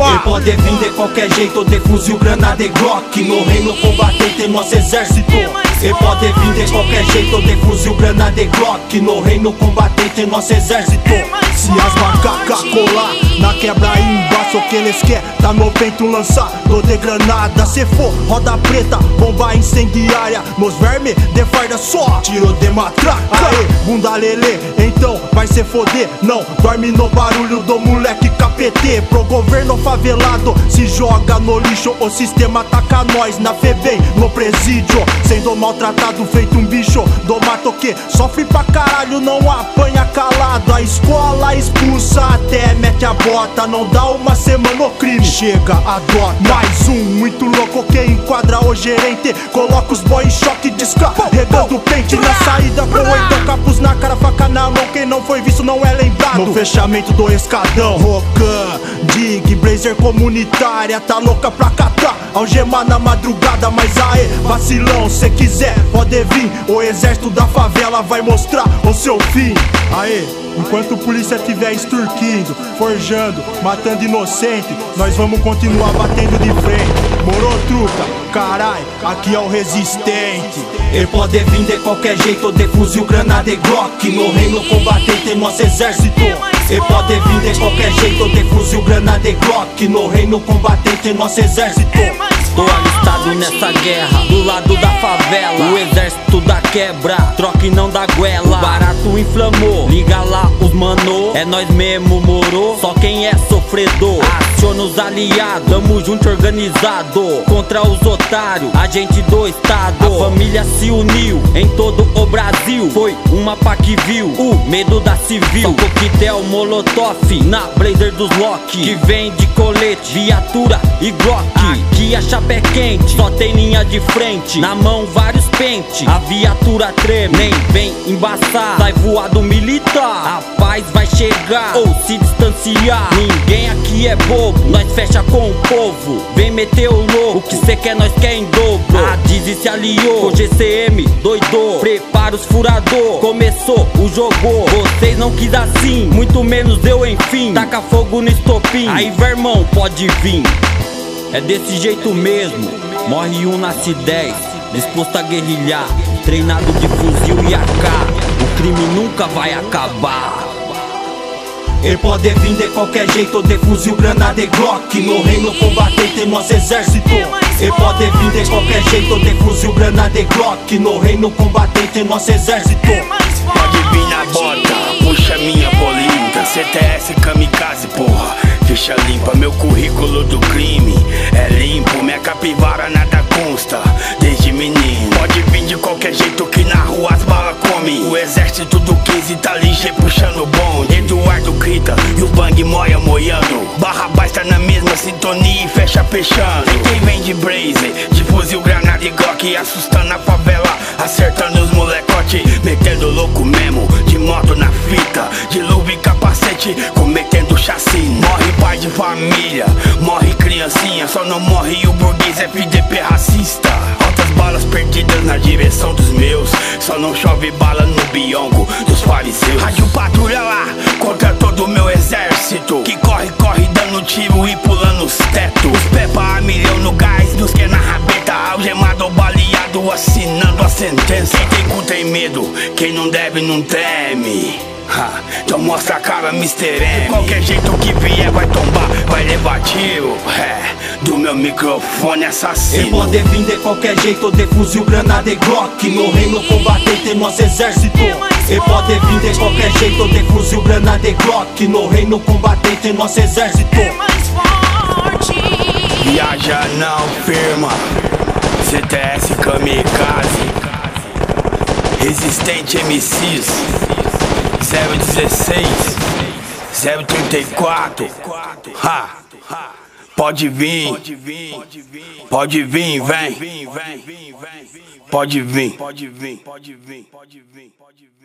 Ele pode vir de qualquer jeito, de fuzil, granada e glock. No reino combatente, nosso exército. Ele pode vir de qualquer jeito, de fuzil, granada e glock. No reino combatente, nosso exército. Se as macacas colar na quebra aí embaixo, o que eles quer tá no peito lançar de granada. Se for roda preta, bomba incendiária, nos vermes de farda só tiro de matraca. Aê, bunda lelê, então vai se foder. Não, dorme no barulho do moleque KPT. Pro governo favelado, se joga no lixo. O sistema ataca nós na FEBEM, no presídio. Sendo maltratado, feito um bicho do mato que sofre pra caralho, não apanha calado. A escola expulsa até mete a bota. Não dá uma semana o crime chega, adota. Mais um muito louco que enquadra o gerente. Coloca os boy em choque, descarregando o pente. Na saída com 8 capuz na cara, faca na mão. Quem não foi visto não é lembrado. No fechamento do escadão, Rocan, Dig, Blazer comunitária. Tá louca pra catar, algemar na madrugada. Mas aê, vacilão, se quiser pode vir. O exército da favela vai mostrar o seu fim. Aê, enquanto a polícia estiver extorquindo, forjando, matando inocente, nós vamos continuar batendo de frente. Morou, truta? Carai, aqui é o resistente. Ele pode vir de qualquer jeito, de fuzil, granada e glock. No reino combatente, nosso exército. Ele pode vir de qualquer jeito, de fuzil, granada e glock. No reino combatente, nosso exército. Tô alistado nessa guerra, do lado da favela. O exército da quebra, troca e não dá goela. O barato inflamou, liga lá os mano. É nós mesmo, moro, só quem é sofredor. Aciona os aliados, tamo junto organizado. Contra os otários, agente do estado. A família se uniu em todo o Brasil. Foi uma pá que viu o medo da civil. Só coquetel molotov na Blazer dos Lock. Que vem de colete, viatura e Glock. Aqui a chapa é quente, só tem linha de frente. Na mão vários pente, a viatura treme. Nem vem embaçar, sai voado militar. A paz vai chegar ou se distanciar. Ninguém aqui é bobo, nós fecha com o povo. Vem meter o louco, o que cê quer nós quer em dobro. A Dizzy se aliou, o GCM doidou. Prepara os furador, começou o jogo. Vocês não quis assim, muito menos eu enfim. Taca fogo no estopim, aí vermão pode vir. É desse jeito mesmo, morre um, nasce 10. Disposto a guerrilhar, treinado de fuzil e AK. O crime nunca vai acabar. Ele pode vir de qualquer jeito, de fuzil, granada e glock. No reino combatente, nosso exército. Ele pode vir de qualquer jeito, de fuzil, granada e glock. No reino combatente, nosso exército. Pode vir na bota, puxa minha bolinda. CTS kamikaze, porra, ficha limpa. Meu currículo do crime é limpo. Minha capivara nada consta, desde menino. Pode vir de qualquer jeito que na rua as balas comem. O exército do 15 tá ligeiro puxando o bonde. Eduardo grita e o bang moia moiando. Barrabás tá na mesma sintonia e fecha fechando. Tem quem vem de Blazer, de fuzil, granada e glock. Assustando a favela, acertando os molecote. Metendo louco mesmo, de moto na fita. De luva e capacete, cometendo chacina. Morre pai de família, morre criancinha. Só não morre o burguês FDP racista. Altas balas perdidas na direção dos meus. Só não chove bala no biongo dos fariseus. Rádio patrulha lá, contra todo o meu exército. Que corre, corre dando tiro e pulando os tetos. Os pepa a milhão no gás, nos que na rabeta. Algemado ou baleado, assinando a sentença. Quem tem cu tem medo, quem não deve não teme. Então mostra a cara, Mr. M. De qualquer jeito que vier vai tombar, vai levar tiro. Do meu microfone assassino. Ele pode vir de qualquer jeito, de fuzil, granada e glock. No reino combatente, nosso exército. Ele pode vir de qualquer jeito, de fuzil, granada e glock. No reino combatente, nosso exército. Viaja não firma, CTS kamikaze, resistente MCs 016, 034. Pode vir, pode vir, vem. Pode vir, pode vir, pode vir, pode vir.